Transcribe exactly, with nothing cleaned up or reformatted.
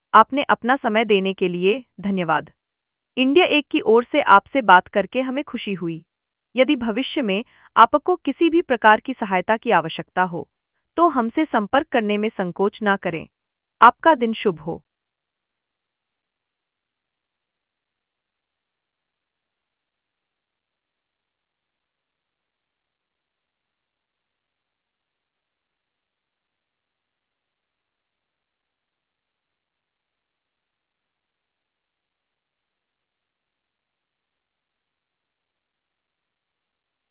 आपने अपना समय देने के लिए धन्यवाद। इंडिया एक की ओर से आपसे बात करके हमें खुशी हुई। यदि भविष्य में आपको किसी भी प्रकार की सहायता की आवश्यकता हो, तो हमसे संपर्क करने में संकोच ना करें। आपका दिन शुभ हो।